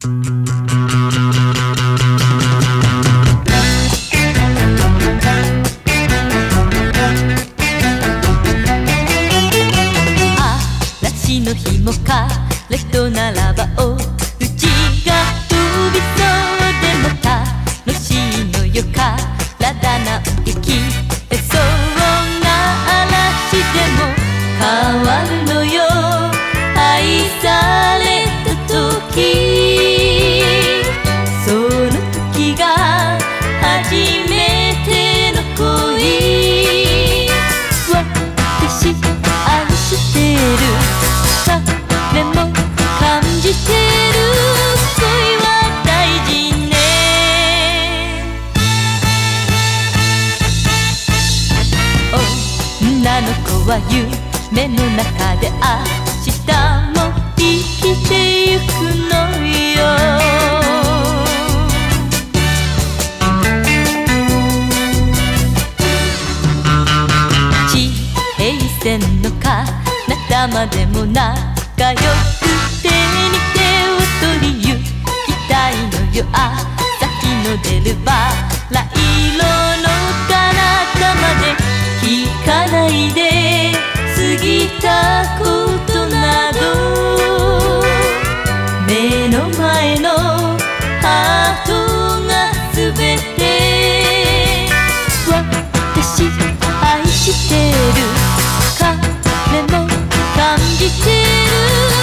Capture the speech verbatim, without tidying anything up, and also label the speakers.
Speaker 1: 嵐の日も彼とならばおうちが飛びそうでも楽しいのよ体な雪えそうな嵐でも変わるのよ愛された時その時が初めての恋私愛してる彼も感じてる恋は大事ね女の子は夢の中で明日も生きてゆくのよ地平線の彼方までも仲良く手に手を取り行きたいのよ朝日の出るバラ色の彼方まで聞かないで過ぎたことなど目の前のハートがすべて私愛してる彼も感じてる